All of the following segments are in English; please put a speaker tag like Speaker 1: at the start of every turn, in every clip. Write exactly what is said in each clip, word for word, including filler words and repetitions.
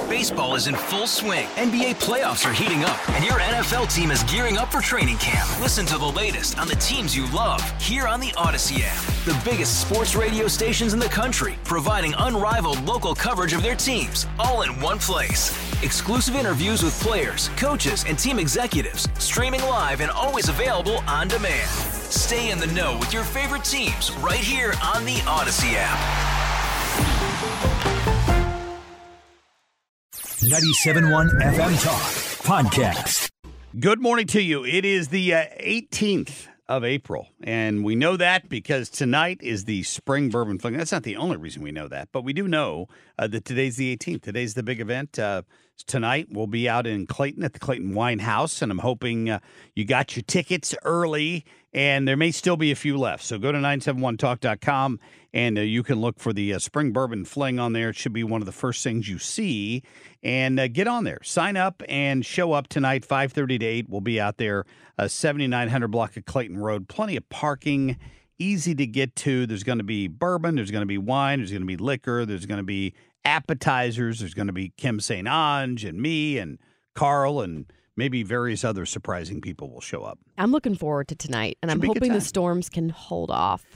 Speaker 1: Baseball is in full swing. N B A playoffs are heating up, and your N F L team is gearing up for training camp. Listen to the latest on the teams you love here on the Odyssey app. The biggest sports radio stations in the country, providing unrivaled local coverage of their teams, all in one place. Exclusive interviews with players, coaches, and team executives, streaming live and always available on demand. Stay in the know with your favorite teams right here on the Odyssey app.
Speaker 2: ninety-seven point one F M Talk Podcast.
Speaker 3: Good morning to you. It is the uh, eighteenth of April, and we know that because tonight is the Spring Bourbon Fling. That's not the only reason we know that, but we do know uh, that today's the eighteenth. Today's the big event. Uh, tonight we'll be out in Clayton at the Clayton Wine House, and I'm hoping uh, you got your tickets early, and there may still be a few left. So go to nine seven one talk dot com, and uh, you can look for the uh, Spring Bourbon Fling on there. It should be one of the first things you see. And uh, get on there. Sign up and show up tonight, five thirty to eight. We'll be out there, uh, seventy-nine hundred block of Clayton Road. Plenty of parking, easy to get to. There's going to be bourbon. There's going to be wine. There's going to be liquor. There's going to be appetizers. There's going to be Kim Saint Ange and me and Carl and maybe various other surprising people will show up.
Speaker 4: I'm looking forward to tonight, and
Speaker 3: Should
Speaker 4: I'm
Speaker 3: be a good
Speaker 4: hoping the
Speaker 3: time.
Speaker 4: storms can hold off.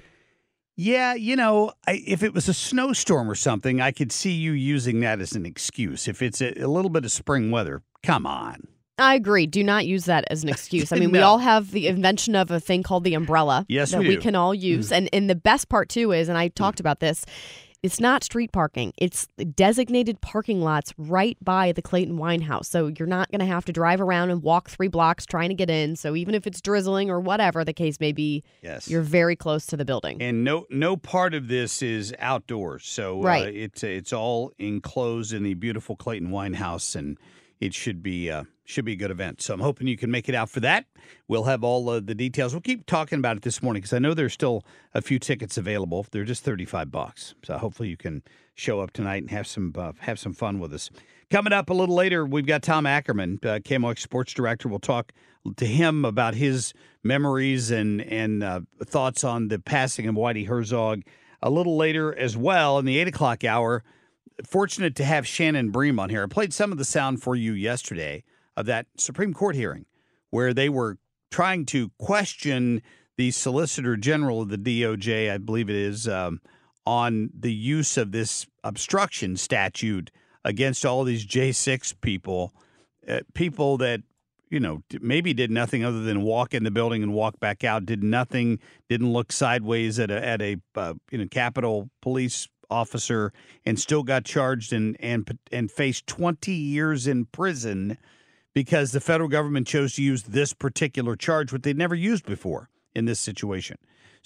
Speaker 3: Yeah, you know, I, if it was a snowstorm or something, I could see you using that as an excuse. If it's a, a little bit of spring weather, come on.
Speaker 4: I agree. Do not use that as an excuse. I mean, we
Speaker 3: No.
Speaker 4: all have the invention of a thing called the umbrella
Speaker 3: Yes,
Speaker 4: that
Speaker 3: we
Speaker 4: we,
Speaker 3: do.
Speaker 4: can all use. And, and the best part, too, is, and I talked about this, it's not street parking. It's designated parking lots right by the Clayton Wine House. So you're not going to have to drive around and walk three blocks trying to get in. So even if it's drizzling or whatever the case may be,
Speaker 3: Yes.
Speaker 4: you're very close to the building.
Speaker 3: And no no part of this is outdoors. So
Speaker 4: Right.
Speaker 3: uh, it's it's all enclosed in the beautiful Clayton Wine House, and it should be uh, should be a good event. So I'm hoping you can make it out for that. We'll have all uh, the details. We'll keep talking about it this morning because I know there's still a few tickets available. They're just thirty-five bucks. So hopefully you can show up tonight and have some uh, have some fun with us. Coming up a little later, we've got Tom Ackerman, uh, K M O X Sports Director. We'll talk to him about his memories and, and uh, thoughts on the passing of Whitey Herzog a little later as well in the eight o'clock hour. Fortunate to have Shannon Bream on here. I played some of the sound for you yesterday of that Supreme Court hearing where they were trying to question the Solicitor General of the D O J, I believe it is, um, on the use of this obstruction statute against all these J six people, uh, people that, you know, maybe did nothing other than walk in the building and walk back out, did nothing, didn't look sideways at a, at a uh, you know, Capitol Police officer, and still got charged and and and faced twenty years in prison because the federal government chose to use this particular charge, which they'd never used before in this situation.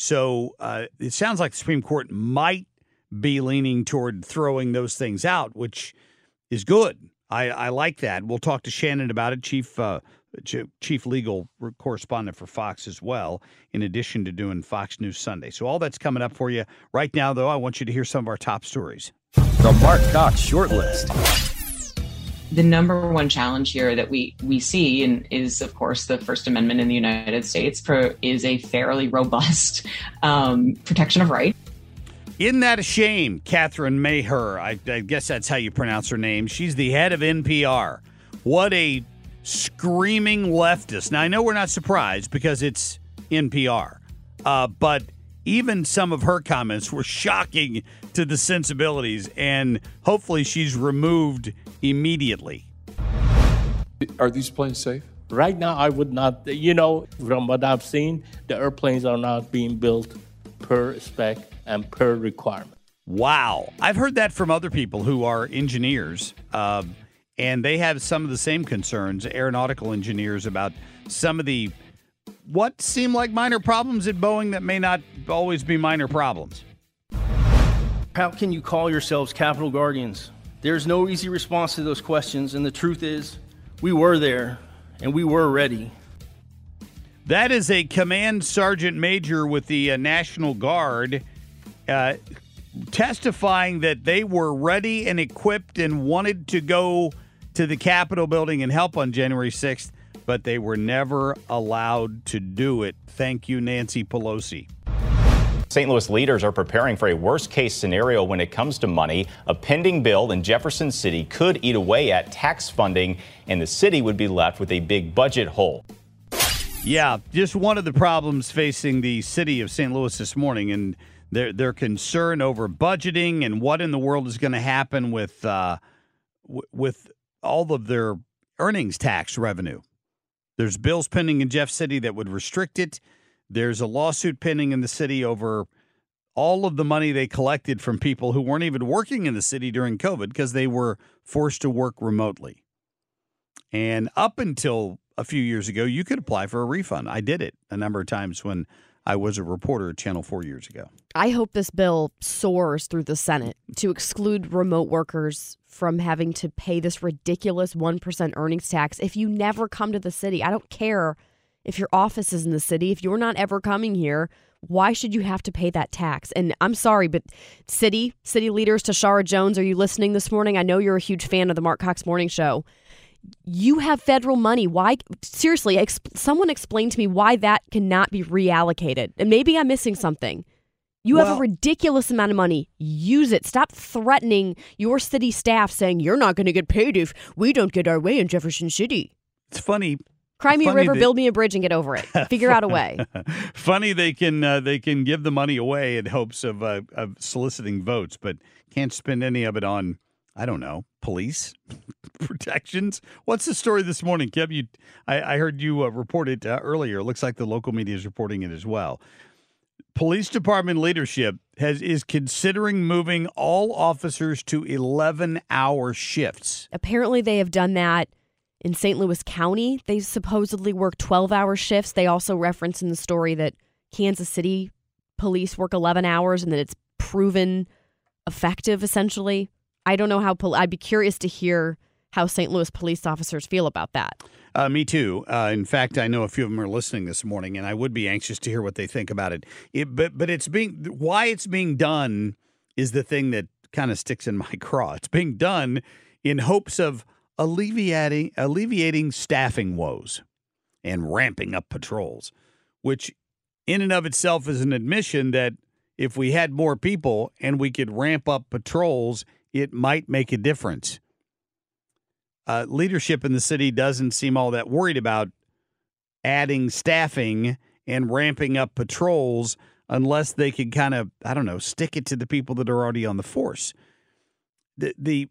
Speaker 3: So uh, it sounds like the Supreme Court might be leaning toward throwing those things out, which is good. I, I like that. We'll talk to Shannon about it, chief uh, ch- chief legal correspondent for Fox as well, in addition to doing Fox News Sunday. So all that's coming up for you. Right now, though, I want you to hear some of our top stories.
Speaker 2: The Mark Cox Shortlist.
Speaker 5: The number one challenge here that we, we see and is, of course, the First Amendment in the United States pro, is a fairly robust um, protection of rights.
Speaker 3: Isn't that a shame, Catherine Maher? I, I guess that's how you pronounce her name. She's the head of N P R. What a screaming leftist. Now, I know we're not surprised because it's N P R, uh, but even some of her comments were shocking to the sensibilities, and hopefully she's removed immediately.
Speaker 6: Are these planes safe?
Speaker 7: Right now, I would not, you know, from what I've seen, the airplanes are not being built per spec and per requirement.
Speaker 3: Wow. I've heard that from other people who are engineers, uh, and they have some of the same concerns, aeronautical engineers, about some of the what seem like minor problems at Boeing that may not always be minor problems.
Speaker 8: How can you call yourselves Capitol Guardians? There's no easy response to those questions, and the truth is, we were there, and we were ready.
Speaker 3: That is a command sergeant major with the uh, National Guard uh, testifying that they were ready and equipped and wanted to go to the Capitol building and help on January sixth, but they were never allowed to do it. Thank you, Nancy Pelosi.
Speaker 9: Saint Louis leaders are preparing for a worst-case scenario when it comes to money. A pending bill in Jefferson City could eat away at tax funding, and the city would be left with a big budget hole.
Speaker 3: Yeah, just one of the problems facing the city of Saint Louis this morning, and their their concern over budgeting and what in the world is going to happen with uh, w- with all of their earnings tax revenue. There's bills pending in Jeff City that would restrict it. There's a lawsuit pending in the city over all of the money they collected from people who weren't even working in the city during COVID because they were forced to work remotely. And up until a few years ago, you could apply for a refund. I did it a number of times when I was a reporter at Channel four years ago.
Speaker 4: I hope this bill soars through the Senate to exclude remote workers from having to pay this ridiculous one percent earnings tax if you never come to the city. I don't care if your office is in the city. If you're not ever coming here, why should you have to pay that tax? And I'm sorry, but city, city leaders, Tashara Jones, are you listening this morning? I know you're a huge fan of the Mark Cox Morning Show. You have federal money. Why? Seriously, exp- someone explain to me why that cannot be reallocated. And maybe I'm missing something. You have
Speaker 3: well,
Speaker 4: a ridiculous amount of money. Use it. Stop threatening your city staff saying you're not going to get paid if we don't get our way in Jefferson City.
Speaker 3: It's funny.
Speaker 4: Cry me a river,
Speaker 3: that,
Speaker 4: build me a bridge, and get over it. Figure out a way.
Speaker 3: Funny they can uh, they can give the money away in hopes of uh, of soliciting votes, but can't spend any of it on, I don't know, police protections. What's the story this morning, Kev? You, I, I heard you uh, report it uh, earlier. It looks like the local media is reporting it as well. Police department leadership has is considering moving all officers to eleven-hour shifts.
Speaker 4: Apparently, they have done that. In Saint Louis County, they supposedly work twelve-hour shifts. They also reference in the story that Kansas City police work eleven hours and that it's proven effective, essentially. I don't know how pol- – I'd be curious to hear how Saint Louis police officers feel about that.
Speaker 3: Uh, me too. Uh, in fact, I know a few of them are listening this morning, and I would be anxious to hear what they think about it. it but but it's being – why it's being done is the thing that kind of sticks in my craw. It's being done in hopes of – alleviating alleviating staffing woes and ramping up patrols, which in and of itself is an admission that if we had more people and we could ramp up patrols, it might make a difference. Uh, leadership in the city doesn't seem all that worried about adding staffing and ramping up patrols unless they can kind of, I don't know, stick it to the people that are already on the force. The the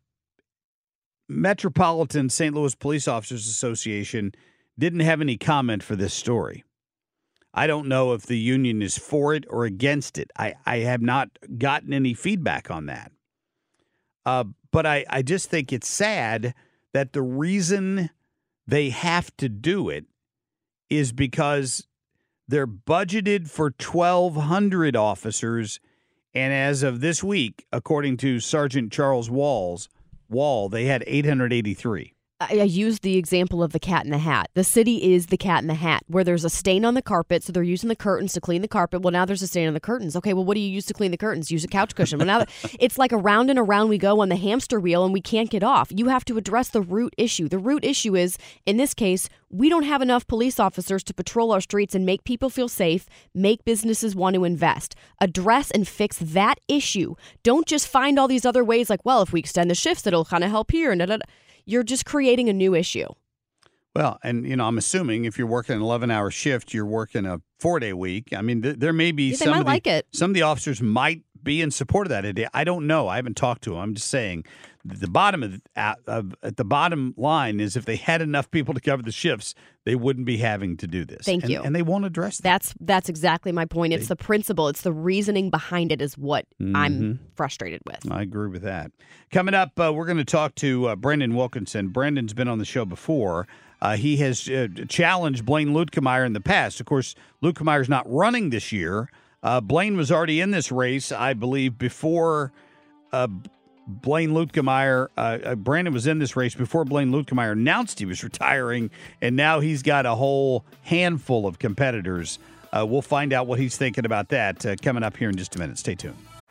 Speaker 3: Metropolitan Saint Louis Police Officers Association didn't have any comment for this story. I don't know if the union is for it or against it. I, I have not gotten any feedback on that. Uh, but I, I just think it's sad that the reason they have to do it is because they're budgeted for twelve hundred officers, and as of this week, according to Sergeant Charles Walls, Wall, they had eight hundred eighty-three.
Speaker 4: I used the example of the cat in the hat. The city is the cat in the hat, where there's a stain on the carpet, so they're using the curtains to clean the carpet. Well, now there's a stain on the curtains. Okay, well, what do you use to clean the curtains? Use a couch cushion. Well, now it's like around and around we go on the hamster wheel, and we can't get off. You have to address the root issue. The root issue is, in this case, we don't have enough police officers to patrol our streets and make people feel safe, make businesses want to invest. Address and fix that issue. Don't just find all these other ways like, well, if we extend the shifts, it'll kind of help here. And da, da, da. You're just creating a new issue.
Speaker 3: Well, and, you know, I'm assuming if you're working an eleven-hour shift, you're working a four-day week. I mean, th- there may be
Speaker 4: yeah,
Speaker 3: some
Speaker 4: might
Speaker 3: of the,
Speaker 4: like it.
Speaker 3: some of the officers might be in support of that idea. I don't know. I haven't talked to them. I'm just saying the bottom of, at, of at the bottom line is if they had enough people to cover the shifts, they wouldn't be having to do this.
Speaker 4: Thank
Speaker 3: and,
Speaker 4: you.
Speaker 3: And they won't address that.
Speaker 4: That's that's exactly my point. It's
Speaker 3: they,
Speaker 4: the principle. It's the reasoning behind it is what
Speaker 3: mm-hmm.
Speaker 4: I'm frustrated with.
Speaker 3: I agree with that. Coming up, uh, we're going to talk to uh, Brandon Wilkinson. Brandon's been on the show before. Uh, he has uh, challenged Blaine Luetkemeyer in the past. Of course, Luetkemeyer's not running this year. Uh, Blaine was already in this race, I believe, before uh, Blaine Luetkemeyer. Uh, uh, Brandon was in this race before Blaine Luetkemeyer announced he was retiring, and now he's got a whole handful of competitors. Uh, we'll find out what he's thinking about that uh, coming up here in just a minute. Stay tuned.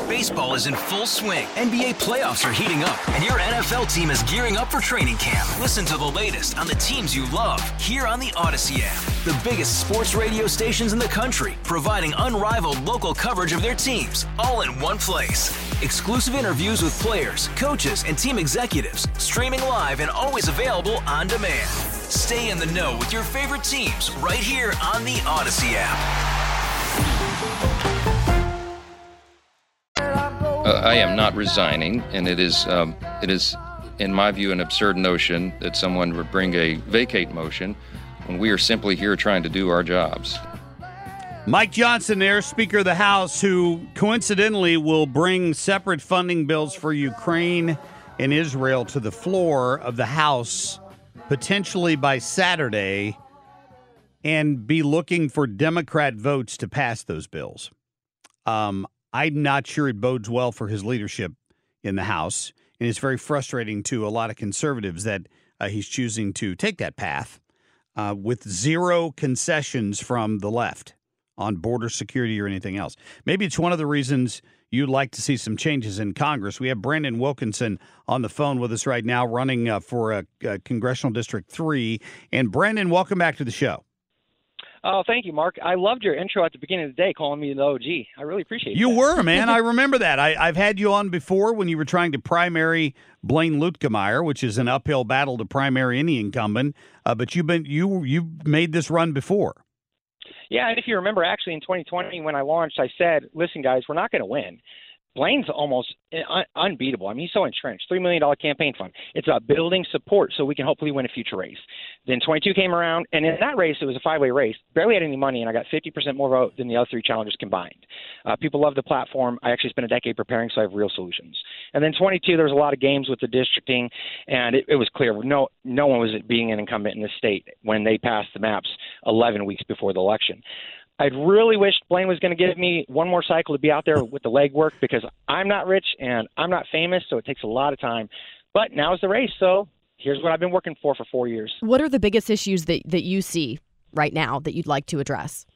Speaker 1: Baseball is in full swing. N B A playoffs are heating up, and your N F L team is gearing up for training camp. Listen to the latest on the teams you love here on the Odyssey app. The biggest sports radio stations in the country, providing unrivaled local coverage of their teams, all in one place. Exclusive interviews with players, coaches, and team executives, streaming live and always available on demand. Stay in the know with your favorite teams right here on the Odyssey app.
Speaker 10: Uh, I am not resigning, and it is, um, it is, in my view, an absurd notion that someone would bring a vacate motion when we are simply here trying to do our jobs.
Speaker 3: Mike Johnson there, Speaker of the House, who coincidentally will bring separate funding bills for Ukraine and Israel to the floor of the House potentially by Saturday and be looking for Democrat votes to pass those bills. Um, I'm not sure it bodes well for his leadership in the House, and it's very frustrating to a lot of conservatives that uh, he's choosing to take that path uh, with zero concessions from the left on border security or anything else. Maybe it's one of the reasons you'd like to see some changes in Congress. We have Brandon Wilkinson on the phone with us right now, running uh, for uh, uh, Congressional District three. And Brandon, welcome back to the show.
Speaker 11: Oh, thank you, Mark. I loved your intro at the beginning of the day, calling me the O G. I really appreciate it.
Speaker 3: You
Speaker 11: that.
Speaker 3: were, man. I remember that. I, I've had you on before when you were trying to primary Blaine Luetkemeyer, which is an uphill battle to primary any incumbent. Uh, but you've been you you've made this run before.
Speaker 11: Yeah, and if you remember, actually in twenty twenty when I launched, I said, "Listen, guys, we're not going to win." Blaine's almost un- unbeatable. I mean, he's so entrenched. three million dollars campaign fund. It's about building support so we can hopefully win a future race. Then twenty-two came around, and in that race, it was a five-way race. Barely had any money, and I got fifty percent more vote than the other three challengers combined. Uh, people love the platform. I actually spent a decade preparing, so I have real solutions. And then twenty-two, there was a lot of games with the districting, and it, it was clear. No, no one was being an incumbent in the state when they passed the maps eleven weeks before the election. I'd really wished Blaine was going to give me one more cycle to be out there with the legwork because I'm not rich and I'm not famous, so it takes a lot of time. But now is the race, so here's what I've been working for for four years.
Speaker 4: What are the biggest issues that, that you see right now that you'd like to address?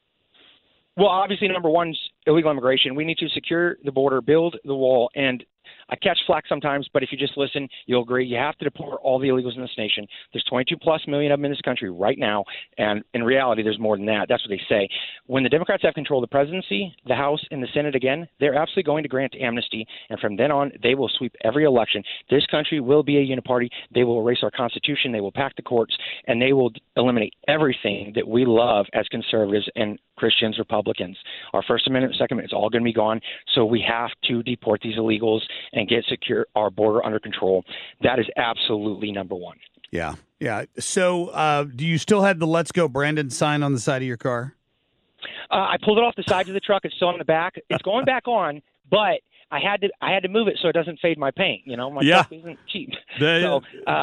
Speaker 11: Well, obviously, number one is illegal immigration. We need to secure the border, build the wall, and I catch flack sometimes, but if you just listen, you'll agree. You have to deport all the illegals in this nation. There's twenty-two plus million of them in this country right now, and in reality, there's more than that. That's what they say. When the Democrats have control of the presidency, the House, and the Senate again, they're absolutely going to grant amnesty, and from then on, they will sweep every election. This country will be a uniparty. They will erase our Constitution. They will pack the courts, and they will eliminate everything that we love as conservatives and Christians, Republicans. Our First Amendment, Second Amendment, it's all going to be gone, so we have to deport these illegals and get secure our border under control. That is absolutely number one.
Speaker 3: Yeah, yeah. So uh, do you still have the Let's Go Brandon sign on the side of your car?
Speaker 11: Uh, I pulled it off the sides of the truck. It's still in the back. It's going back on, but I had to I had to move it so it doesn't fade my paint. You know, my
Speaker 3: yeah.
Speaker 11: truck isn't cheap.
Speaker 3: The,
Speaker 11: so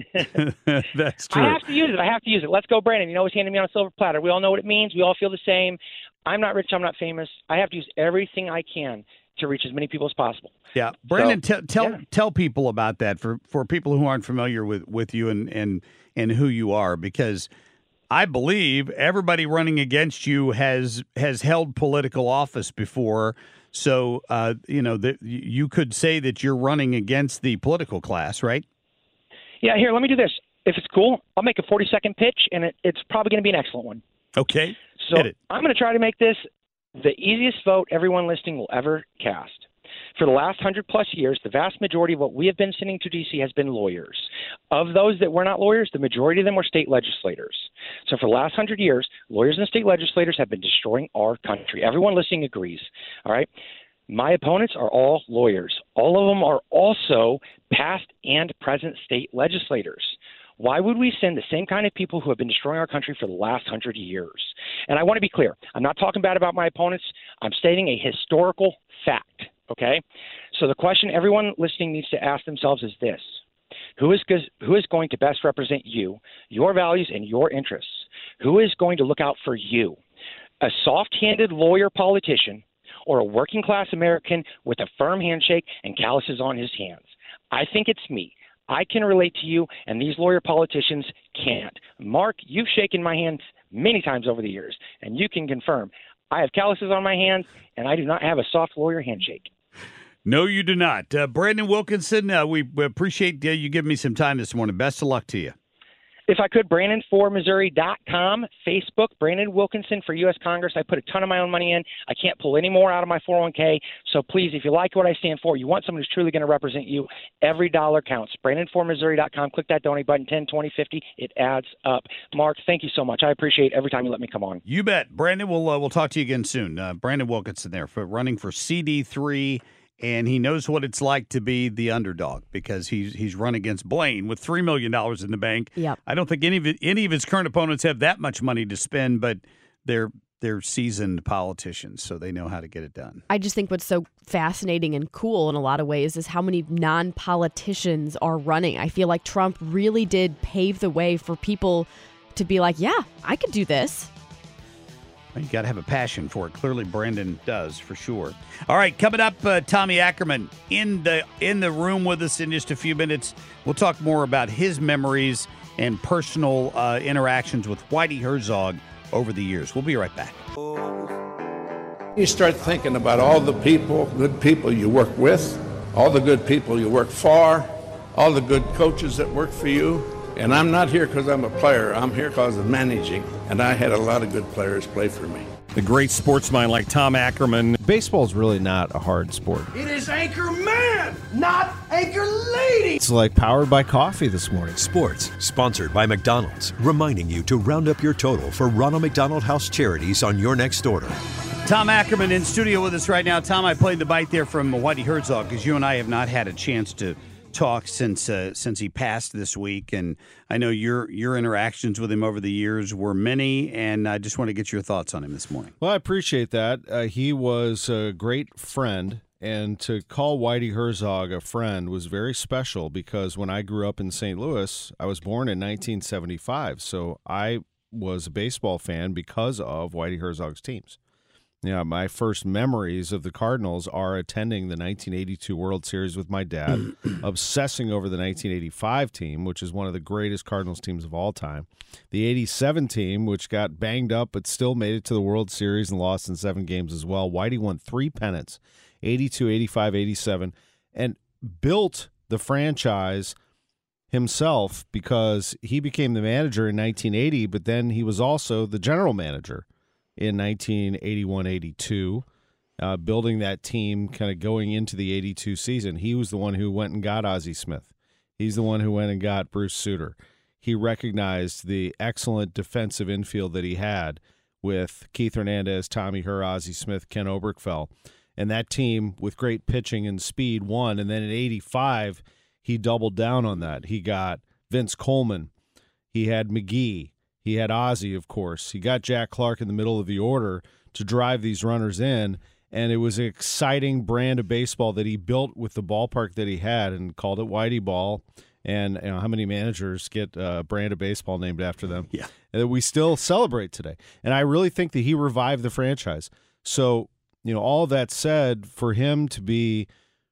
Speaker 11: uh,
Speaker 3: that's true.
Speaker 11: I have to use it. I have to use it. Let's Go Brandon. You know, he's handing me on a silver platter. We all know what it means. We all feel the same. I'm not rich. I'm not famous. I have to use everything I can to reach as many people as possible.
Speaker 3: Yeah. Brandon,
Speaker 11: so,
Speaker 3: t- tell
Speaker 11: yeah.
Speaker 3: tell people about that for, for people who aren't familiar with, with you and, and, and who you are, because I believe everybody running against you has has held political office before. So, uh, you know, the, you could say that you're running against the political class, right?
Speaker 11: Yeah, here, let me do this. If it's cool, I'll make a forty-second pitch, and it, it's probably going to be an excellent one.
Speaker 3: Okay.
Speaker 11: So
Speaker 3: Hit it.
Speaker 11: I'm going to try to make this the easiest vote everyone listening will ever cast. For the last one hundred plus years, the vast majority of what we have been sending to D C has been lawyers. Of those that were not lawyers, the majority of them were state legislators. So for the last one hundred years, lawyers and state legislators have been destroying our country. Everyone listening agrees. All right. My opponents are all lawyers. All of them are also past and present state legislators. Why would we send the same kind of people who have been destroying our country for the last hundred years? And I want to be clear. I'm not talking bad about my opponents. I'm stating a historical fact, okay? So the question everyone listening needs to ask themselves is this. Who is, who is going to best represent you, your values, and your interests? Who is going to look out for you? A soft-handed lawyer politician or a working-class American with a firm handshake and calluses on his hands? I think it's me. I can relate to you, and these lawyer politicians can't. Mark, you've shaken my hand many times over the years, and you can confirm I have calluses on my hands, and I do not have a soft lawyer handshake.
Speaker 3: No, you do not. Uh, Brandon Wilkinson, uh, we appreciate uh, you giving me some time this morning. Best of luck to you.
Speaker 11: If I could, Brandon for Missouri dot com, Facebook, Brandon Wilkinson for U S Congress. I put a ton of my own money in. I can't pull any more out of my four oh one k. So please, if you like what I stand for, you want someone who's truly going to represent you, every dollar counts. Brandon for Missouri dot com. Click that donate button, ten, twenty, fifty. It adds up. Mark, thank you so much. I appreciate every time you let me come on.
Speaker 3: You bet. Brandon, we'll, uh, we'll talk to you again soon. Uh, Brandon Wilkinson there for running for C D three. And he knows what it's like to be the underdog because he's he's run against Blaine with three million dollars in the bank.
Speaker 4: Yep.
Speaker 3: I don't think any of it, any of his current opponents have that much money to spend, but they're they're seasoned politicians, so they know how to get it done.
Speaker 4: I just think what's so fascinating and cool in a lot of ways is how many non-politicians are running. I feel like Trump really did pave the way for people to be like, yeah, I could do this.
Speaker 3: You got to have a passion for it. Clearly, Brandon does, for sure. All right, coming up, uh, Tommy Ackerman in the in the room with us in just a few minutes. We'll talk more about his memories and personal uh, interactions with Whitey Herzog over the years. We'll be right back.
Speaker 12: You start thinking about all the people, good people you work with, all the good people you work for, all the good coaches that work for you. And I'm not here because I'm a player. I'm here because of managing. And I had a lot of good players play for me.
Speaker 13: The great sportsman like Tom Ackerman.
Speaker 14: Baseball's really not a hard sport.
Speaker 15: It is Anchor Man, not Anchor Lady.
Speaker 14: It's like powered by coffee this morning.
Speaker 16: Sports, sponsored by McDonald's, reminding you to round up your total for Ronald McDonald House charities on your next order.
Speaker 3: Tom Ackerman in studio with us right now. Tom, I played the bite there from Whitey Herzog because you and I have not had a chance to talk since uh, since he passed this week, and I know your your interactions with him over the years were many, and I just want to get your thoughts on him this morning.
Speaker 14: Well, I appreciate that. Uh, he was a great friend, and to call Whitey Herzog a friend was very special because when I grew up in Saint Louis, I was born in nineteen seventy-five, so I was a baseball fan because of Whitey Herzog's teams. Yeah, my first memories of the Cardinals are attending the nineteen eighty-two World Series with my dad, obsessing over the nineteen eighty-five team, which is one of the greatest Cardinals teams of all time. The eighty-seven team, which got banged up but still made it to the World Series and lost in seven games as well. Whitey won three pennants, eighty-two, eighty-five, eighty-seven, and built the franchise himself because he became the manager in nineteen eighty, but then he was also the general manager in nineteen eighty-one eighty-two, uh, building that team kind of going into the eighty-two season. He was the one who went and got Ozzie Smith. He's the one who went and got Bruce Sutter. He recognized the excellent defensive infield that he had with Keith Hernandez, Tommy Herr, Ozzie Smith, Ken Oberkfell. And that team, with great pitching and speed, won. And then in eighty-five, he doubled down on that. He got Vince Coleman. He had McGee. He had Ozzie, of course. He got Jack Clark in the middle of the order to drive these runners in, and it was an exciting brand of baseball that he built with the ballpark that he had and called it Whitey Ball. And you know, how many managers get a brand of baseball named after them?
Speaker 3: Yeah.
Speaker 14: And that we still celebrate today. And I really think that he revived the franchise. So, you know, all that said, for him to be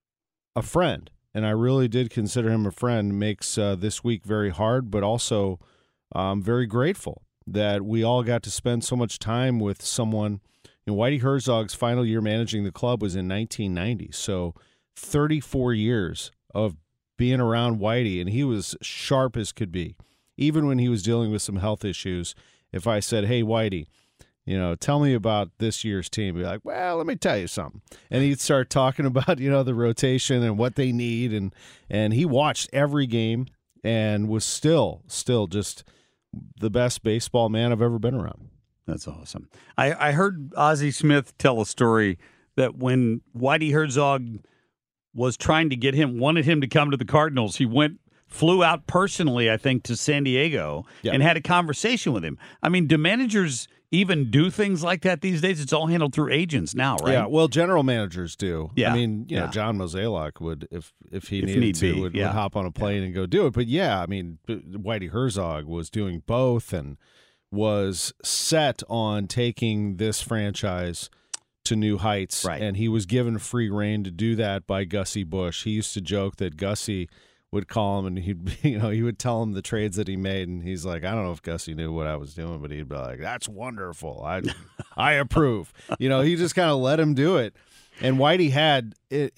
Speaker 14: a friend, and I really did consider him a friend, makes uh, this week very hard, but also I'm very grateful that we all got to spend so much time with someone. You know, Whitey Herzog's final year managing the club was in nineteen ninety, so thirty-four years of being around Whitey, and he was sharp as could be. Even when he was dealing with some health issues, if I said, hey, Whitey, you know, tell me about this year's team, he'd be like, well, let me tell you something. And he'd start talking about, you know, the rotation and what they need, and and he watched every game and was still, still just the best baseball man I've ever been around.
Speaker 3: That's awesome. I, I heard Ozzie Smith tell a story that when Whitey Herzog was trying to get him, wanted him to come to the Cardinals, he went, flew out personally, I think, to San Diego yeah. and had a conversation with him. I mean, do managers even do things like that these days? It's all handled through agents now, right?
Speaker 14: Yeah, well, general managers do.
Speaker 3: Yeah.
Speaker 14: I mean, you
Speaker 3: yeah.
Speaker 14: know, John Mozeliak would, if if he
Speaker 3: if
Speaker 14: needed
Speaker 3: need
Speaker 14: to,
Speaker 3: be.
Speaker 14: would,
Speaker 3: Yeah.
Speaker 14: would hop on a plane
Speaker 3: yeah.
Speaker 14: and go do it. But yeah, I mean, Whitey Herzog was doing both and was set on taking this franchise to new heights.
Speaker 3: Right.
Speaker 14: And he was given free rein to do that by Gussie Busch. He used to joke that Gussie would call him and he'd, you know, he would tell him the trades that he made, and he's like, I don't know if Gussie knew what I was doing, but he'd be like, that's wonderful. I, I approve. You know, he just kind of let him do it. And Whitey had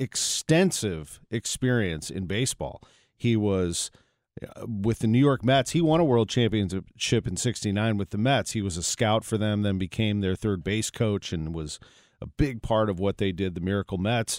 Speaker 14: extensive experience in baseball. He was with the New York Mets. He won a world championship in sixty-nine with the Mets. He was a scout for them, then became their third base coach and was a big part of what they did, the Miracle Mets.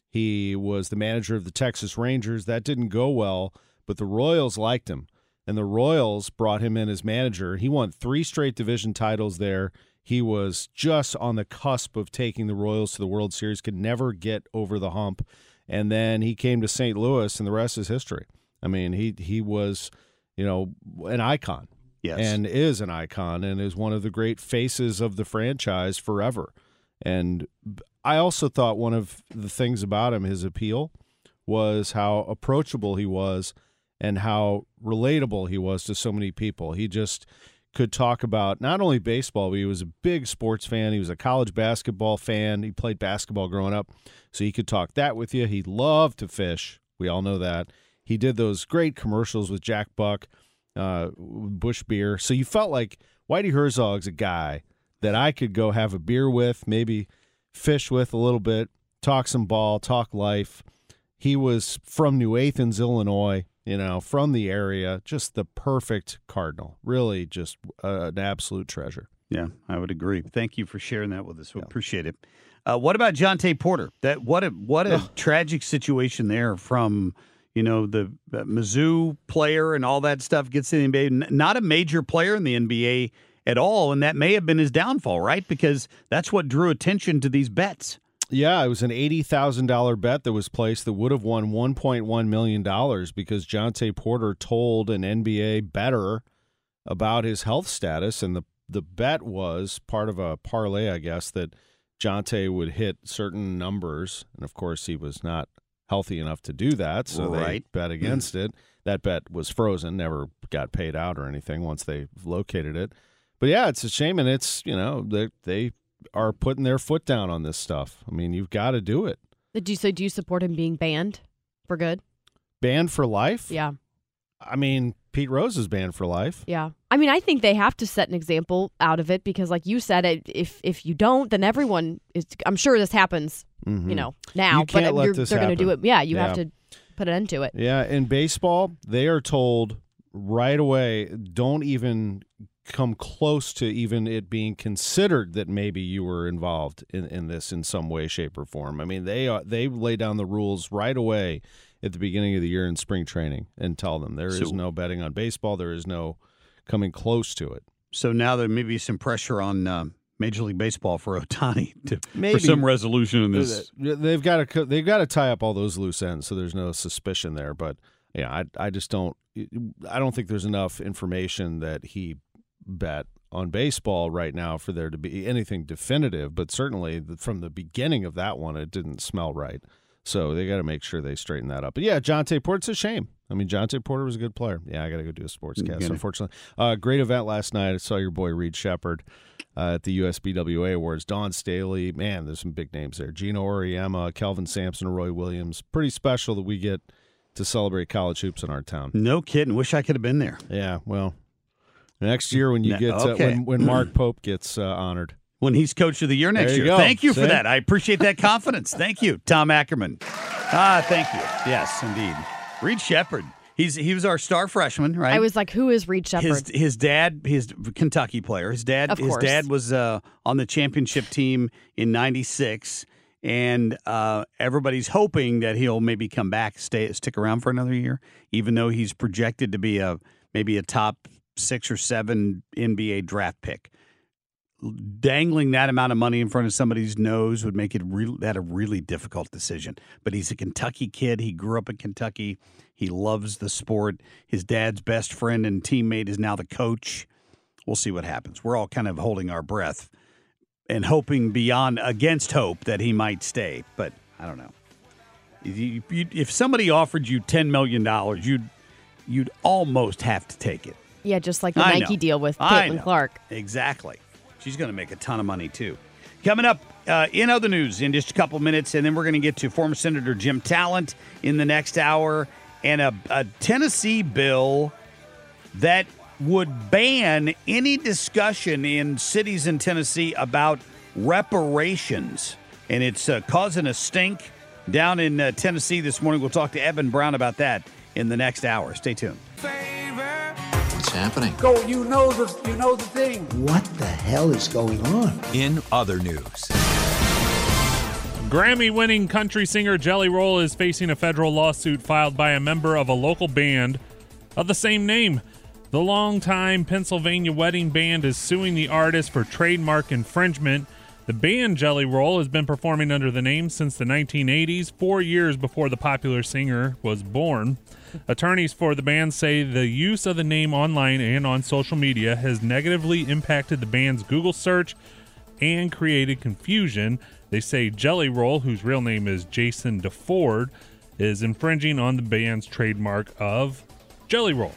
Speaker 14: He was the manager of the Texas Rangers. That didn't go well, but the Royals liked him, and the Royals brought him in as manager. He won three straight division titles there. He was just on the cusp of taking the Royals to the World Series, could never get over the hump, and then he came to Saint Louis, and the rest is history. I mean, he he was, you know, an icon,
Speaker 3: yes,
Speaker 14: and is an icon, and is one of the great faces of the franchise forever. And I also thought one of the things about him, his appeal, was how approachable he was and how relatable he was to so many people. He just could talk about not only baseball, but he was a big sports fan. He was a college basketball fan. He played basketball growing up, so he could talk that with you. He loved to fish. We all know that. He did those great commercials with Jack Buck, uh, Busch Beer. So you felt like Whitey Herzog's a guy that I could go have a beer with, maybe fish with a little bit, talk some ball, talk life. He was from New Athens, Illinois, you know, from the area, just the perfect Cardinal. Really just uh, an absolute treasure.
Speaker 3: Yeah, I would agree. Thank you for sharing that with us. We yeah. appreciate it. Uh, what about Jontay Porter? That what a what a tragic situation there from, you know, the uh, Mizzou player and all that stuff gets in the N B A. Not a major player in the N B A at all, and that may have been his downfall, right? Because that's what drew attention to these bets.
Speaker 14: Yeah, it was an eighty thousand dollars bet that was placed that would have won one point one million dollars because Jontay Porter told an N B A bettor about his health status, and the, the bet was part of a parlay, I guess, that Jontay would hit certain numbers, and of course he was not healthy enough to do that, so
Speaker 3: right.
Speaker 14: they bet against mm. it. That bet was frozen, never got paid out or anything once they located it. But yeah, it's a shame, and it's, you know, they they are putting their foot down on this stuff. I mean, you've got to do it.
Speaker 4: Do you, so do you support him being banned for good?
Speaker 14: Banned for life?
Speaker 4: Yeah.
Speaker 14: I mean, Pete Rose is banned for life.
Speaker 4: Yeah. I mean, I think they have to set an example out of it because, like you said, if if you don't, then everyone is, I'm sure this happens, mm-hmm. you know, now.
Speaker 14: You can't
Speaker 4: but
Speaker 14: let
Speaker 4: you're,
Speaker 14: this
Speaker 4: they're going to do it. Yeah, you
Speaker 14: yeah.
Speaker 4: have to put an end to it.
Speaker 14: Yeah, in baseball, they are told right away, don't even come close to even it being considered that maybe you were involved in, in this in some way, shape, or form. I mean, they are, they lay down the rules right away at the beginning of the year in spring training and tell them there
Speaker 3: So-
Speaker 14: is no betting on baseball. There is no coming close to it.
Speaker 3: So now there may be some pressure on uh, Major League Baseball for Ohtani to,
Speaker 14: Maybe.
Speaker 3: for some resolution in this.
Speaker 14: They've got to they've got to tie up all those loose ends, so there's no suspicion there. But yeah, I I just don't I don't think there's enough information that he bet on baseball right now for there to be anything definitive. But certainly from the beginning of that one, it didn't smell right. So they got to make sure they straighten that up. But yeah, Jontay Porter, it's a shame. I mean, Jontay Porter was a good player. Yeah, I got to go do a sportscast, unfortunately. Uh, great event last night. I saw your boy Reed Shepard uh, at the U S B W A Awards. Don Staley, man, there's some big names there. Gino Auriemma, Kelvin Sampson, Roy Williams. Pretty special that we get to celebrate college hoops in our town.
Speaker 3: No kidding. Wish I could have been there.
Speaker 14: Yeah, well, next year when you get uh,
Speaker 3: okay.
Speaker 14: when, when Mark Pope gets uh, honored.
Speaker 3: When he's coach of the year next
Speaker 14: There you
Speaker 3: year.
Speaker 14: go.
Speaker 3: Thank you
Speaker 14: See?
Speaker 3: for that. I appreciate that confidence. Thank you, Tom Ackerman. Ah, thank you. Yes, indeed. Reed Shepard. He's he was our star freshman, right?
Speaker 4: I was like, who is Reed Shepard?
Speaker 3: His his dad, his Kentucky player. His dad,
Speaker 4: Of
Speaker 3: his
Speaker 4: course.
Speaker 3: dad was uh, on the championship team in ninety-six, and uh, everybody's hoping that he'll maybe come back, stay, stick around for another year, even though he's projected to be a maybe a top six or seven N B A draft pick. Dangling that amount of money in front of somebody's nose would make it re- that a really difficult decision. But he's a Kentucky kid. He grew up in Kentucky. He loves the sport. His dad's best friend and teammate is now the coach. We'll see what happens. We're all kind of holding our breath and hoping beyond against hope that he might stay. But I don't know. If, you, if somebody offered you ten million dollars, you'd you'd almost have to take it.
Speaker 4: Yeah, just like the
Speaker 3: I
Speaker 4: Nike
Speaker 3: know.
Speaker 4: deal with
Speaker 3: I
Speaker 4: Caitlin
Speaker 3: know.
Speaker 4: Clark.
Speaker 3: Exactly. She's going to make a ton of money, too. Coming up uh, in other news in just a couple minutes, and then we're going to get to former Senator Jim Talent in the next hour and a, a Tennessee bill that would ban any discussion in cities in Tennessee about reparations and it's uh, causing a stink down in uh, Tennessee this morning. We'll talk to Evan Brown about that in the next hour. Stay tuned.
Speaker 17: What's happening?
Speaker 15: Go, you know the you know the thing.
Speaker 18: What the hell is going on?
Speaker 2: In other news.
Speaker 19: Grammy-winning country singer Jelly Roll is facing a federal lawsuit filed by a member of a local band of the same name. The longtime Pennsylvania wedding band is suing the artist for trademark infringement. The band Jelly Roll has been performing under the name since the nineteen eighties, four years before the popular singer was born. Attorneys for the band say the use of the name online and on social media has negatively impacted the band's Google search and created confusion. They say Jelly Roll, whose real name is Jason DeFord, is infringing on the band's trademark of Jelly Roll.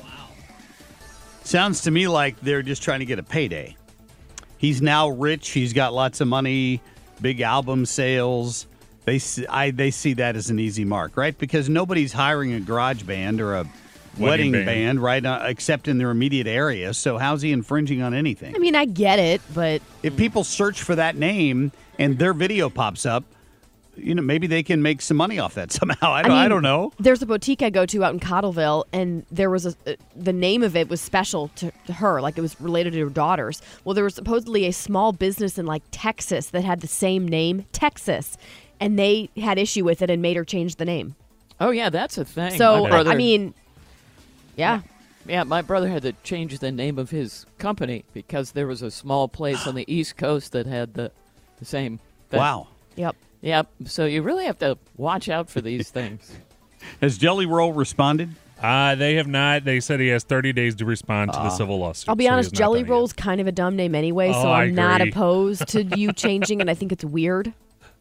Speaker 3: Sounds to me like they're just trying to get a payday. He's now rich. He's got lots of money, big album sales. They see, I, they see that as an easy mark, right? Because nobody's hiring a garage band or a wedding, wedding band. band, right, uh, except in their immediate area. So how's he infringing on anything?
Speaker 4: I mean, I get it, but...
Speaker 3: If people search for that name and their video pops up, you know, maybe they can make some money off that somehow. I don't, I, mean, I don't know.
Speaker 4: There's a boutique I go to out in Cottleville, and there was a uh, the name of it was special to, to her, like it was related to her daughters. Well, there was supposedly a small business in like Texas that had the same name, Texas, and they had issue with it and made her change the name.
Speaker 20: Oh yeah, that's a thing.
Speaker 4: So I mean, yeah.
Speaker 20: Yeah, my brother had to change the name of his company because there was a small place on the East Coast that had the, the same thing.
Speaker 3: Wow.
Speaker 4: Yep.
Speaker 20: Yep. So you really have to watch out for these things.
Speaker 3: Has Jelly Roll responded?
Speaker 19: Uh, they have not. They said he has thirty days to respond to
Speaker 3: uh,
Speaker 19: the civil lawsuit.
Speaker 4: I'll be
Speaker 19: so
Speaker 4: honest, Jelly Roll's kind of a dumb name anyway,
Speaker 19: oh,
Speaker 4: so I'm not
Speaker 19: agree.
Speaker 4: opposed to you changing, and I think it's weird.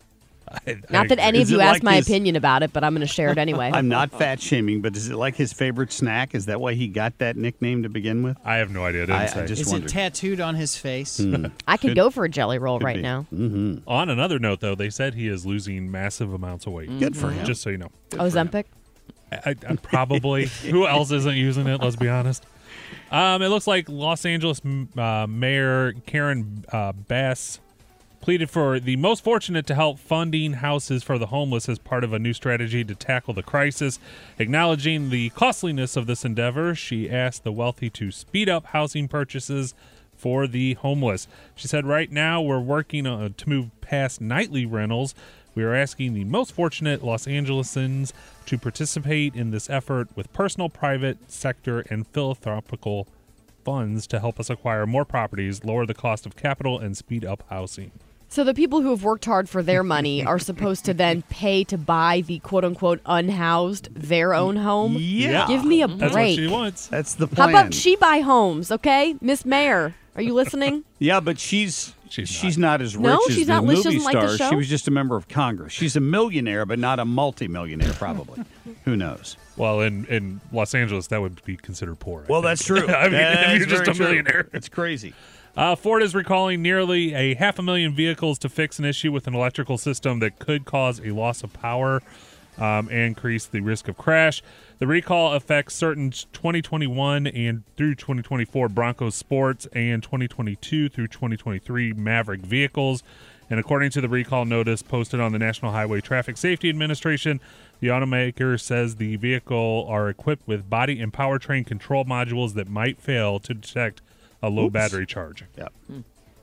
Speaker 19: I,
Speaker 4: not
Speaker 19: I
Speaker 4: that any
Speaker 3: is
Speaker 4: of you
Speaker 3: like
Speaker 4: asked my
Speaker 3: his,
Speaker 4: opinion about it, but I'm going to share it anyway.
Speaker 3: I'm not fat shaming, but is it like his favorite snack? Is that why he got that nickname to begin with?
Speaker 19: I have no idea. I, didn't
Speaker 3: I,
Speaker 19: say.
Speaker 3: I just
Speaker 21: is
Speaker 3: wondered.
Speaker 21: it tattooed on his face?
Speaker 3: Hmm.
Speaker 4: I could
Speaker 3: Could-
Speaker 4: go for a Jelly Roll right
Speaker 3: be.
Speaker 4: now.
Speaker 3: Mm-hmm.
Speaker 19: On another note, though, they said he is losing massive amounts of weight.
Speaker 3: Good for him.
Speaker 19: Just so you know.
Speaker 4: Ozempic?
Speaker 19: I, I, probably. Who else isn't using it? Let's be honest. Um, it looks like Los Angeles uh, Mayor Karen uh, Bass pleaded for the most fortunate to help funding houses for the homeless as part of a new strategy to tackle the crisis. Acknowledging the costliness of this endeavor, she asked the wealthy to speed up housing purchases for the homeless. She said, right now we're working on, to move past nightly rentals. We are asking the most fortunate Los Angelesans to participate in this effort with personal, private sector, and philanthropical funds to help us acquire more properties, lower the cost of capital, and speed up housing.
Speaker 4: So the people who have worked hard for their money are supposed to then pay to buy the quote-unquote unhoused their own home?
Speaker 3: Yeah.
Speaker 4: Give me a break.
Speaker 19: That's what she wants.
Speaker 3: That's the
Speaker 4: How
Speaker 3: plan.
Speaker 4: about she buy homes, okay? Miss Mayor, are you listening?
Speaker 3: Yeah, but she's she's, she's not. as rich
Speaker 4: No,
Speaker 3: as
Speaker 4: she's
Speaker 3: the
Speaker 4: not. Liz
Speaker 3: movie
Speaker 4: doesn't like the
Speaker 3: stars.
Speaker 4: show?
Speaker 3: She was just a member of Congress. She's a millionaire, but not a multimillionaire, probably. Who knows?
Speaker 19: Well, in, in Los Angeles, that would be considered poor. I
Speaker 3: Well,
Speaker 19: think.
Speaker 3: that's true.
Speaker 19: I mean,
Speaker 3: That's
Speaker 19: if you're just
Speaker 3: very
Speaker 19: a
Speaker 3: true.
Speaker 19: millionaire.
Speaker 3: It's crazy.
Speaker 19: Uh, Ford is recalling nearly a half a million vehicles to fix an issue with an electrical system that could cause a loss of power um, and increase the risk of crash. The recall affects certain twenty twenty-one and through twenty twenty-four Broncos Sports and twenty twenty-two through twenty twenty-three Maverick vehicles. And according to the recall notice posted on the National Highway Traffic Safety Administration, the automaker says the vehicle are equipped with body and powertrain control modules that might fail to detect a low
Speaker 3: Oops.
Speaker 19: battery charge.
Speaker 3: Yep.
Speaker 19: Hmm.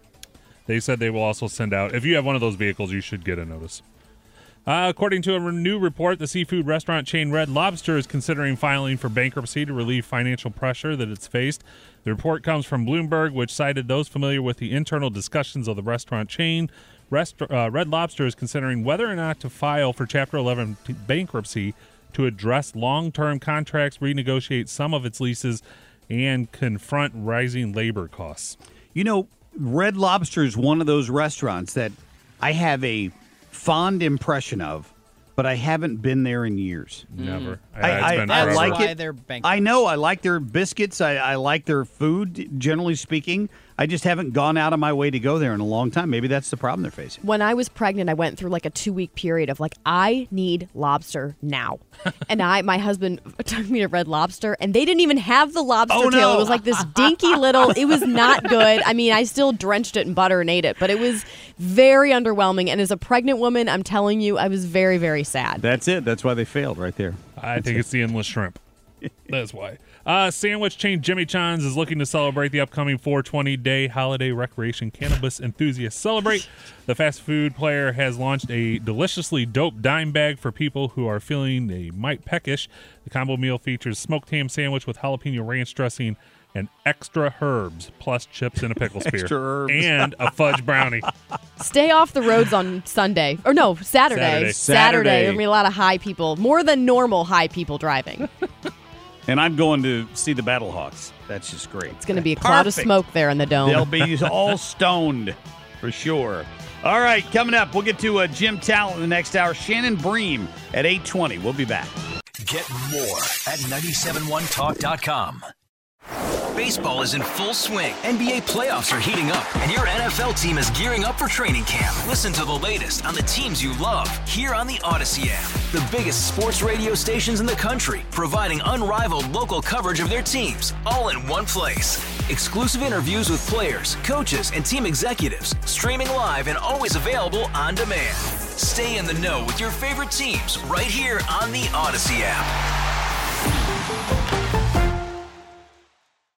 Speaker 19: They said they will also send out, if you have one of those vehicles, you should get a notice. Uh, according to a new report, the seafood restaurant chain Red Lobster is considering filing for bankruptcy to relieve financial pressure that it's faced. The report comes from Bloomberg, which cited those familiar with the internal discussions of the restaurant chain. Rest- uh, Red Lobster is considering whether or not to file for Chapter eleven t- bankruptcy to address long-term contracts, renegotiate some of its leases, and confront rising labor costs.
Speaker 3: You know, Red Lobster is one of those restaurants that I have a fond impression of, but I haven't been there in years.
Speaker 19: Never.
Speaker 3: I,
Speaker 19: Yeah, it's
Speaker 3: I,
Speaker 19: been
Speaker 3: I
Speaker 19: forever.
Speaker 3: like
Speaker 21: That's why
Speaker 3: it.
Speaker 21: they're bankrupt.
Speaker 3: I know. I like their biscuits. I, I like their food, generally speaking. I just haven't gone out of my way to go there in a long time. Maybe that's the problem they're facing.
Speaker 4: When I was pregnant, I went through like a two-week period of like, I need lobster now. And I, my husband took me to Red Lobster, and they didn't even have the lobster
Speaker 3: Oh,
Speaker 4: tail.
Speaker 3: no.
Speaker 4: It was like this dinky little, it was not good. I mean, I still drenched it in butter and ate it, but it was very underwhelming. And as a pregnant woman, I'm telling you, I was very, very sad.
Speaker 3: That's it. That's why they failed right there.
Speaker 19: I think it's the endless shrimp. That's why. Uh, sandwich chain Jimmy John's is looking to celebrate the upcoming four twenty day holiday recreation cannabis enthusiasts celebrate. The fast food player has launched a deliciously dope dime bag for people who are feeling a mite peckish. The combo meal features smoked ham sandwich with jalapeno ranch dressing and extra herbs, plus chips and a pickle spear.
Speaker 3: Extra herbs.
Speaker 19: And a fudge brownie.
Speaker 4: Stay off the roads on Sunday. Or no, Saturday.
Speaker 19: Saturday.
Speaker 4: Saturday. There'll
Speaker 3: Saturday.
Speaker 4: be a lot of high people, more than normal high people driving.
Speaker 3: And I'm going to see the Battlehawks. That's just great.
Speaker 4: It's going to be a cloud of
Speaker 3: Perfect.
Speaker 4: smoke there in the dome.
Speaker 3: They'll be all stoned for sure. All right, coming up, we'll get to uh, Jim Talent in the next hour. Shannon Bream at eight twenty. We'll be back.
Speaker 1: Get more at nine seven one talk dot com. Baseball is in full swing. N B A playoffs are heating up, and your N F L team is gearing up for training camp. Listen to the latest on the teams you love here on the Odyssey app. The biggest sports radio stations in the country, providing unrivaled local coverage of their teams, all in one place. Exclusive interviews with players, coaches, and team executives, streaming live and always available on demand. Stay in the know with your favorite teams right here on the Odyssey app.